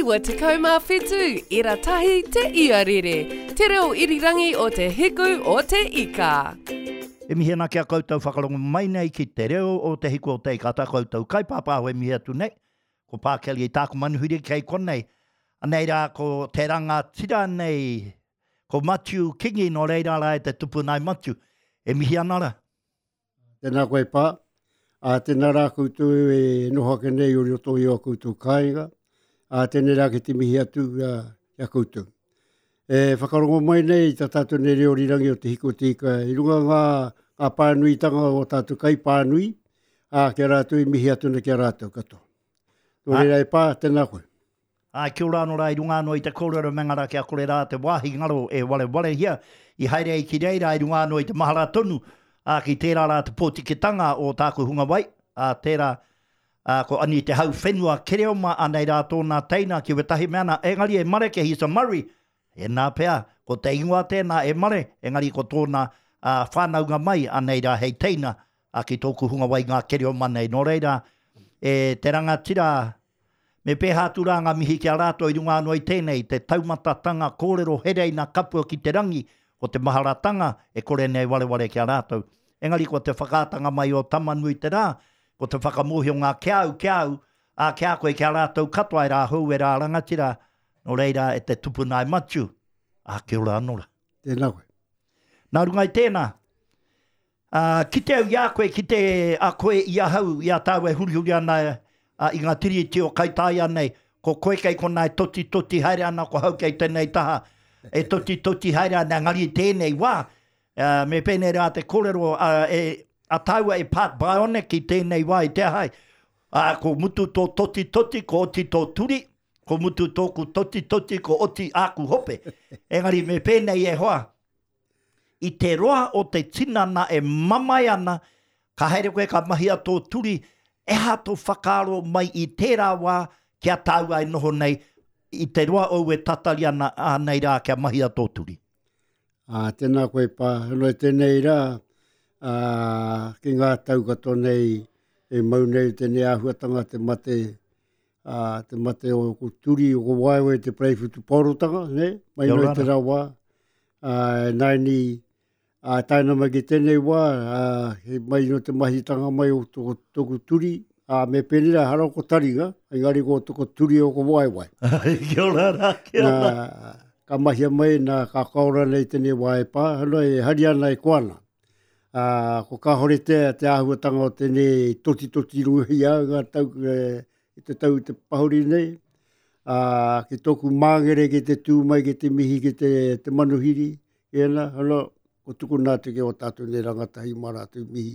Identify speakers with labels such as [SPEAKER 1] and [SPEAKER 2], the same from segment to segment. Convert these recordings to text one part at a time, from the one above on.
[SPEAKER 1] ua te kaumā whetū, ira tahi te iarere. Te reo irirangi o te hiku o te ika.
[SPEAKER 2] E mihi ana kia koutou whakarongo mai nei ki te reo o te hiku o te ika ta koutou kaipapa o e mihi atu nei. Ko pākeli e tāku manuhiri kei konei. Anei rā ko te ranga tira nei. Ko Matthew Kingi no reira la e te tupu nai Matthew. E mihi ana ra.
[SPEAKER 3] Tēnā koe pā. Tēnā rā koutou e nohake nei o rioto i o koutou kāinga. Tēnā rā ki te mihi atu ia koutou. E whakarongo mai nei ta tātou ne reo rirangi o te hiko te ika. I runga ngā pānui tanga o tātou kai pānui. Kia rātou i mihi atu na kia rātou katoa. Nō reira e pā, tēnā koe.
[SPEAKER 2] Kia ora anō rā i runga anō i te kōrero mengara kia kore rā te wāhi ngaro e wale hia. I haere i ki reira i runga anō i te mahara tonu. Ki tērā rā te pōtiketanga o tāku hunga wai. Tērā ko ani te hau whenua kereoma anei rā tōna teina ki wetahi meana. Engari e mare ke Hisa Murray. E nā pēr, ko te ingoa tēnā e mare. Engari ko tōna whānaunga mai anei rā hei teina. Ki tōku hunga wai ngā kereoma nei. Nō reira, te rangatira me pēhāturanga mihi kia rātou i runga anō i tēnei. Te taumatatanga kōrero hereina kapua ki te rangi. O te maharatanga e kore nei wale kia rātou. Engari ko te whakātanga mai o tamanui te rā, ko te whakamohi o ngā kiau, kia koe kia rātou katoa e rā hou e rā rangatira, no reira e te tupu nai Matthew. Kia ora anora.
[SPEAKER 3] Tēnā koe.
[SPEAKER 2] Nā runga i tēnā, ki te au ia koe, ki te a koe ia hau, ia tāu e huri ana i ngā tiri te o kaitai anei, ko koe kei ko nai toti haere ana ko hau kei tēnei taha, e toti haere ana ngari i tēnei wā, me pēnei rā te kōrero a taua e Pat Bionic i tēnei wā i te hai. Ko mutu tō toti ko oti tō turi, ko mutu tōku toti ko oti āku hope. Engari me pēnei e hoa. I te roa o te tinana e mamai ana, ka haere koe ka mahia tō turi, e hato whakaro mai i tērā wā kia taua e noho nei, i te roa o e tatari ana nei rā kia mahia tō turi.
[SPEAKER 3] Tēnā koe pā, hano e tēnei rā, ki ngā taukato nei, e mau nei tēnei āhuatanga te mate o ko turi o ko waiwe te preifutu porotanga, ne? Mai noi te rā wā. Nai ni, taina mai ki tēnei wā, he mai no te mahitanga mai o toko turi, me penira hara ko taringa, engari ko toko turi o ko waiwai.
[SPEAKER 2] Kia ora rā, kia ora.
[SPEAKER 3] Ka mahia mai na ka kaora nei tēnei wā e pā, hano e hari ana e koana. Ko ka hore te āhuatanga o tēnei toti ruhia, ngā tau te pahuri nei. Ki tōku māngere ki te tūmai, ki te mihi, ki te manuhiri. Ena, hano, ko tuku nā te ke o tātou nei rangatahi maratu mihi.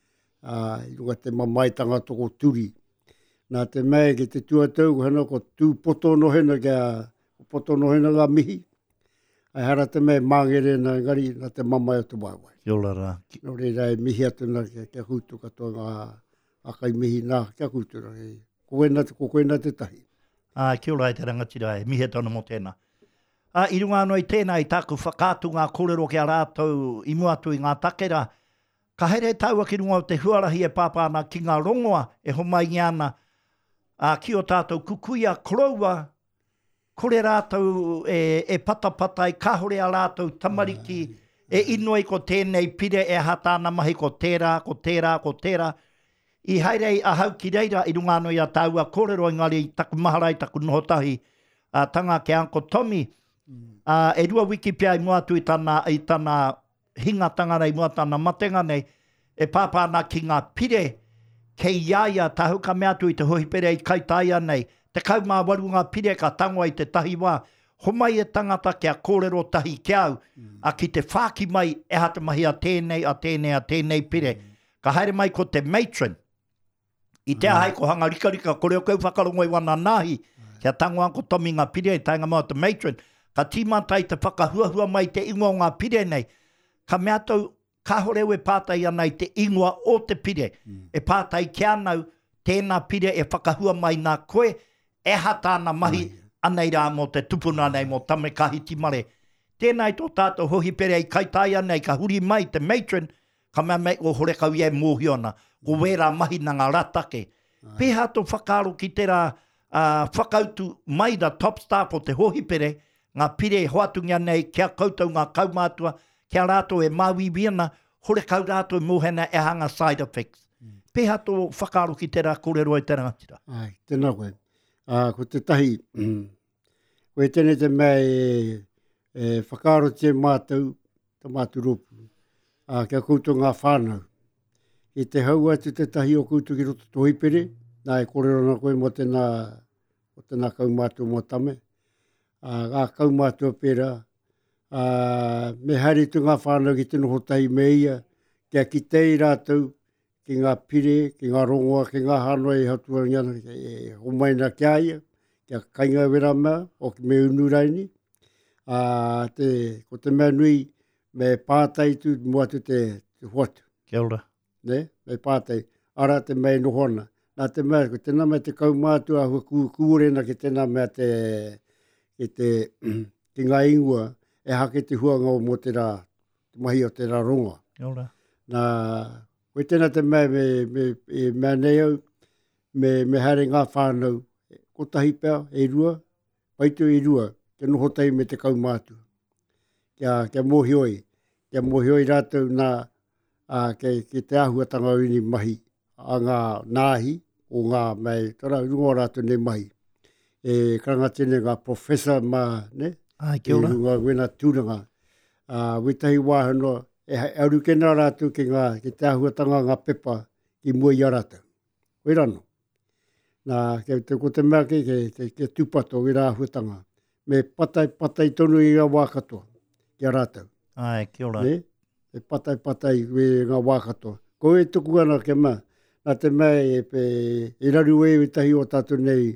[SPEAKER 3] I runga te mamaitanga toko turi. Nā te mea ki te tuatau, hano, ko tū poto nohena kia poto nohena ngā mihi. Ai hara te mea māngere nā ngari nā te mamai o te waiwai.
[SPEAKER 2] Kia ora rā.
[SPEAKER 3] Nō reira e mihi atu nā kia hutu katoa ngā akai mihi nā kia hutu nā. Ko koe nā te tahi.
[SPEAKER 2] Kia ora e te rangatira e mihi atu mo tēnā. I runga anō i tēnā i tāku whakātu ngā kōrero kia rātou i muatu i ngā takera. Ka here taua ki runga o te huarahi e pāpāna ki ngā rongoa e homai ana. Ki o tātou kukuia koroua, kore rātou e patapata i kahore a rātou tamariki, e inoi ko tēnei pire e hatana mahi ko tērā. I haerei a hau ki reira i runga anō i a taua kōrero engari i taku maharai taku nohotahi tanga ke Uncle Tommy. E rua wiki pia i muatu i tana hinga tangara i muatana matenga nei, e pāpāna ki ngā pire kei iaia tahu ka meatu i te hohipere i kaitaia nei. Te kaumā waru ngā pire ka tangoa i te tahi wā. Homai e tangata kia kōrero tahi kiau. Ki te whāki mai e hata mahi a tēnei pire. Ka haere mai ko te matron. I te ahai ko hanga rika kore o kau whakarongo i wana nāhi. Kia tangoa ko Tommy ngā pire i tainga mau te matron. Ka tīmata i te whakahuahua mai te ingoa ngā pire nei. Ka mea tau kahoreu e pātai ana i te ingoa o te pire. E pātai kia nau tēnā pire e whakahua mai nā koe. E hata ana mahi anei rā mo te tupuna nei mo tame kahiti mare. Tēnei tō tātou hohi pere i kaitai anei ka huri mai te matron, ka mea mei o hore kau ie mōhiona, ko wera mahi na ngā ratake. Pēhā tō whakaro ki te rā whakautu mai da top staff o te hohipere, ngā pire hoatungia nei kia koutou ngā kaumātua, kia rātou e māwiwiana, hore kau rātou mohena e hanga side effects. Pēha tō whakaaro ki tērā kōrero i tērā ngatira.
[SPEAKER 3] Ai, tēnā koe. Ko te tahi, koe tēne te mea whakaaro te mātou, te mātou ropu. Kia koutou ngā whānau. I te hau atu te tahi o koutou ki roto tō hipere, nā e kōrero na koe mo tēnā kaumātua mo tame. Ngā kaumātua pērā, me haere tu ngā whānau ki te noho tahi me ia, kia ki tei rātou, ki ngā pire, ki ngā rongoa, ki ngā hānoi hatua ngiana, homaina kia ia, kia kainga wera mea, o ki me unuraini. Ko te mea nui, me pātai tu, mua tu te huatu.
[SPEAKER 2] Kia ora.
[SPEAKER 3] Ne, me pātai, ara te mea nohona. Nā te mea, ko tēnā mea te kaumātua, hua kūrena ki tēnā mea ki ngā ingua, e hake te huanga o mo te rā, te mahi o te rā rongoa.
[SPEAKER 2] Kia ora.
[SPEAKER 3] Nā, koe tēnā te mea mea nei au, me haere ngā whānau, ko tahi pēr, e rua, paitu e rua, ke noho tai me te kaumātua. Kia mohioi rātou nā, ke te ahuatanga uni mahi, a ngā nāhi, o ngā mai, tara rungo rātou ne mahi. E karanga tēne ngā professor mā, ne?
[SPEAKER 2] Ai, kia ora.
[SPEAKER 3] E runga wena tūranga. Wetahi wāhanoa, e auru kena rātou ki te ahuatanga ngā pepa ki mua i rātou. Koe rano. Nā, ko te mea ke tūpato i rā ahuatanga. Me patai tonu i ngā wākatoa ki rātou.
[SPEAKER 2] Ai, kia ora.
[SPEAKER 3] Ne? E patai i ngā wākatoa. Ko e tuku ana ke mea. Nā te mea e raru e tahi o tātou nei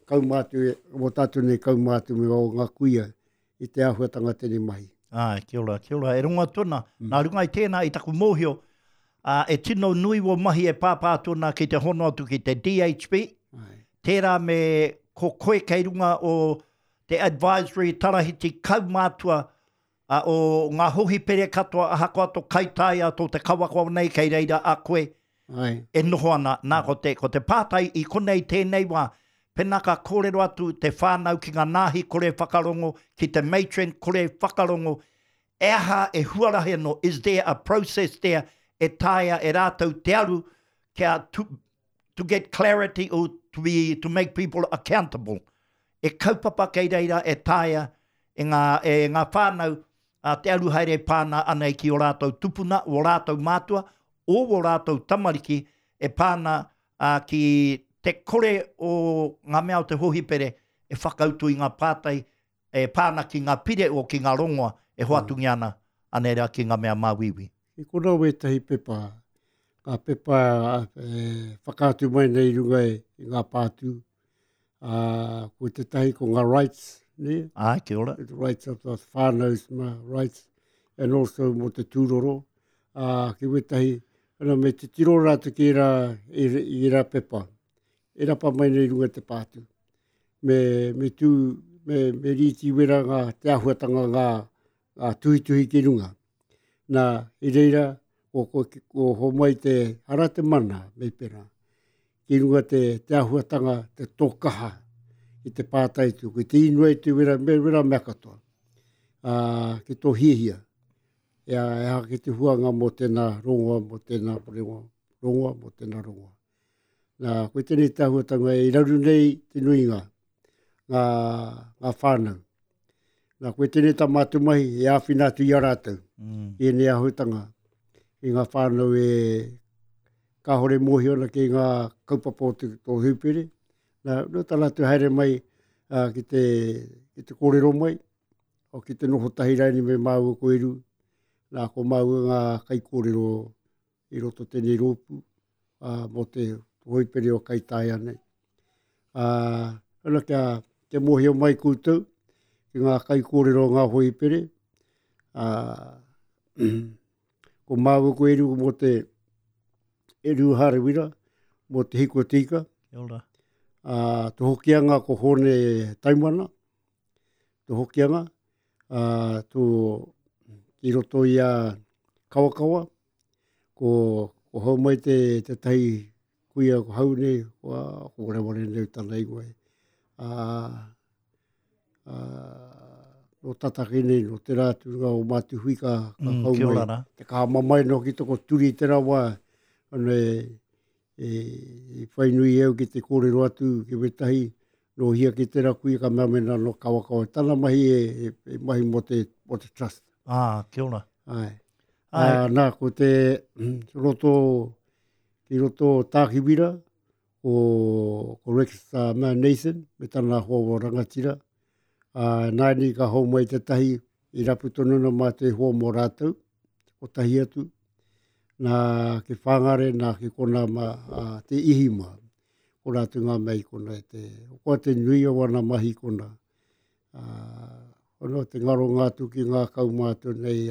[SPEAKER 3] kaumātu me o ngā kuia i te ahuatanga tēne mahi.
[SPEAKER 2] Ai, kia ora. E runga tōna. Nā runga i tēnā i taku mōhio, e tino nui o mahi e pāpā tōna ki te hono atu ki te DHB.
[SPEAKER 3] Ai.
[SPEAKER 2] Tērā me ko koe kei runga o te advisory tarahiti kaumātua o ngā hohi pere katoa a hako ato kaitaia tō te kawako nei kei reira a koe.
[SPEAKER 3] Ai.
[SPEAKER 2] E noho ana, nā ko te pātai i konei tēnei wā, penaka kōrero atu te whānau ki ngā nāhi kore whakarongo, ki te matron kore whakarongo, e aha e huarahe no, is there a process there e taia e rātou te aru kia to get clarity or to make people accountable. E kaupapa kei reira e taia e ngā whānau te aru haere pāna anei ki o rātou tupuna, o rātou mātua, o rātou tamariki e pāna ki te kore o ngā mea o te hohipere e whakautu i ngā pātai e pāna ki ngā pire o ki ngā rongoa e hoatungi ana anera ki ngā mea māwiwi.
[SPEAKER 3] I kona ue tahi pepa, ngā pepa whakātu mai nei runga i ngā pātu, ko te tahi ko ngā rights, ne?
[SPEAKER 2] Ai, kia ora.
[SPEAKER 3] The rights of the whānaus rights, and also mo te tūroro. Ki ue tahi, me te tiro rātu ki i rā pepa. E rapa mai nei runga te pātu. Me riti wera ngā te ahuatanga ngā tuhi ki runga. Nā, i reira, o homai te ara te mana, me pera. Ki runga te ahuatanga, te tōkaha, i te pātai tu. Ki te inua i te wera mea katoa. Ki tō hiehia. E hake te huanga mo tēnā rongoa, mo tēnā rongoa, mo tēnā rongoa. Nā, koe tēnei te ahuatanga e raru nei te nuinga, ngā whānau. Nā, koe tēnei ta mātu mahi e āwhina atu i arātou. I ne ahuatanga i ngā whānau e kāhore mohi ona ki ngā kaupapa o tō hupere. Nā, tala tu haere mai ki te kōrero mai, o ki te noho tahiraini me māua koeru. Nā, ko māua ngā kai kōrero i roto tēnei rōpu, mo te hoipere o kaitai ane. Ana kia mohi o mai koutou, ki ngā kai kōrero ngā hoipere. Ko māua koeru mo te eru harawira, mo te hiko tika.
[SPEAKER 2] Kia ora.
[SPEAKER 3] Te hokianga ko hone taimana, te hokianga, ki roto i a kawakawa, ko hau mai te tahi kuia ko hau nei, ko rewane nei tana i koe. no tatakine, no te rātunga o mātu hui ka
[SPEAKER 2] kaumai.
[SPEAKER 3] Te ka mamai no ki toko turi te rawa, e whainui eo ki te kōrero atu ki wetahi, no hia ki te rakui ka mamena no kawakawa. Tana mahi e mahi mo te trust.
[SPEAKER 2] Kia ora.
[SPEAKER 3] Nā, ko te ki roto tākiwira, ko Rex Nathan, me tana hoa rangatira. Nā ni ka hau mai te tahi, i rapu tonuna mā te hoa mō rātou, o tahi atu. Nā ke whangare, nā ke kona te ihi mā. Ko rātu ngā mei kona koa te nui o wana mahi kona. Ono te ngaro ngātu ki ngā kaumātu nei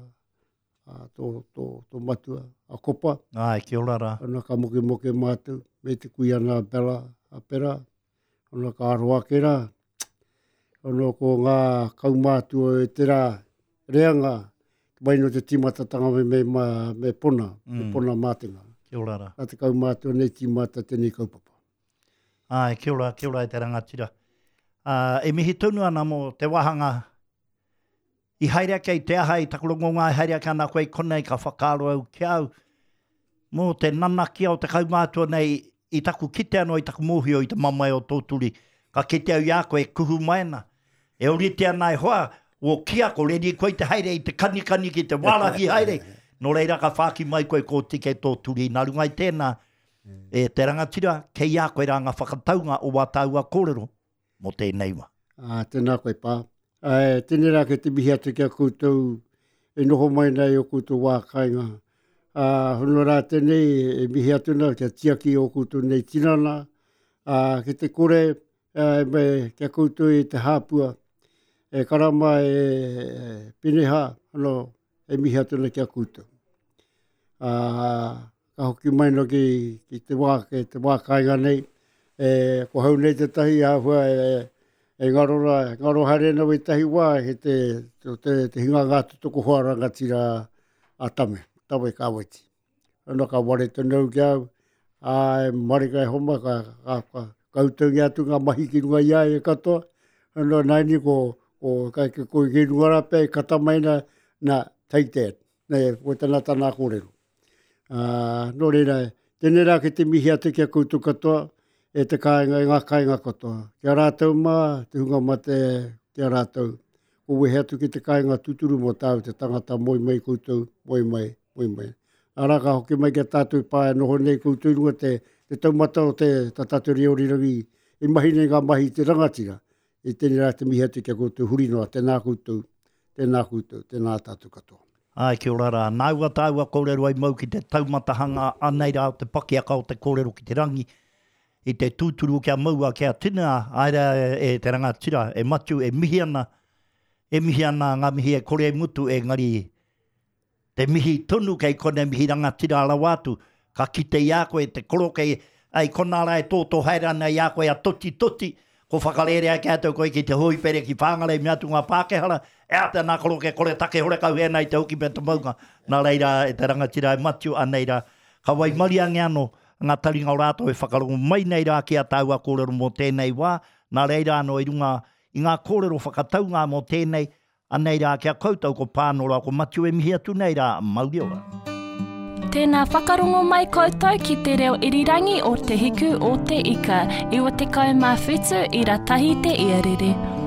[SPEAKER 3] tō matua, a kopa.
[SPEAKER 2] Kia ora rā.
[SPEAKER 3] Ono ka moke mātu, me te kui ana a pera. Ono ka aroake rā. Ono ko ngā kaumātu o te rā reanga, waino te timatatanga me pona, me pona mātenga.
[SPEAKER 2] Kia ora rā.
[SPEAKER 3] Nā te kaumātu nei timata tēnei kaupapa.
[SPEAKER 2] Kia ora e te rangatira. E mihi tonu ana mo te wahanga i haere kei te aha i takurongo ngā haere ki ana koe konei ka whakaaro au ki au. Mō te nanaki o te kaumātua nei i taku kite anō i taku mōhio i te mamai o tōturi. Ka kite au i a koe kuhu maena. E orite ana e hoa o kia ko redi koe te haere i te kanikani ki te walahi haere. No reira ka whaki mai koe ko tike tōturi. Nā rungai tēnā e te rangatira kei a koe rā ngā whakataunga o wātaua kōrero mo tēnei wa.
[SPEAKER 3] Tēnā koe pā. Tēnei rā ke te mihi atu kia koutou e noho mai nei o koutou wākainga. Hono rā tēnei e mihi atu nā kia tiaki o koutou nei tinana. Ke te kore me kia koutou i te hāpua. E karama e pineha, hono e mihi atu nā kia koutou. Ka hoki mai no ki te wākainga nei. Ko hau nei te tahi āhua e ngaro hare na wei tahi wā he te hinga ngātu toko hoa rangatira a tame kāwaiti. Ano ka ware tonau ki au, e marika e homa ka kautangi atu ngā mahi ki runga ia e katoa. Ano naini ko kai ke koe ki runga rape katamaina na take that, nei ko tana kōrero. No reira, tēnei rā ke te mihi atu kia koutou katoa, e te ngā kāinga katoa. Kia rātou mā, te hunga mā kia rātou. Ko wehe atu ki te kāinga tuturu mo tāu, te tangata moi mai koutou, moi mai. Ara ka hoki mai kia tātou pāe noho nei koutou runga te taumata o te tātou reorirangi, e mahi nei ngā mahi te rangatira. E tēnei rā te mihi atu kia koutou hurinoa, tēnā koutou, tēnā tātou katoa.
[SPEAKER 2] Kia ora rā. Nāua tāua kōrero ai mau ki te taumatahanga anei rā o te pakiaka o te kōrero ki te rangi. I te tūturu kia maua kia tina, aira e te rangatira, e matu, e mihi ana ngā mihi e kore mutu e ngari. Te mihi tonu kei kone mihi rangatira ala wātu, ka kite i a koe, te koro kei, ai konara e tōtō hairana i a koe a toti, ko whakarerea ki ato koe ki te hoipere ki whangare mi atu ngā Pākehara, e ata nā koro ke kore take hore kau hena i te hoki pēta maunga. Nā reira e te rangatira e matu aneira, ka wai mariangi anō, ngā taringa o rātou e whakarongo mai nei rā ki a tāua kōrero mō tēnei wā, nā reira anō i runga i ngā kōrero whakataunga mō tēnei, anei rā kia koutou ko pānora ko matu e mihi atu nei rā mauri ora.
[SPEAKER 4] Tēnā whakarongo mai koutou ki te reo irirangi o te hiku o te ika, i o te kaumā whitu i rā tahi te iarere.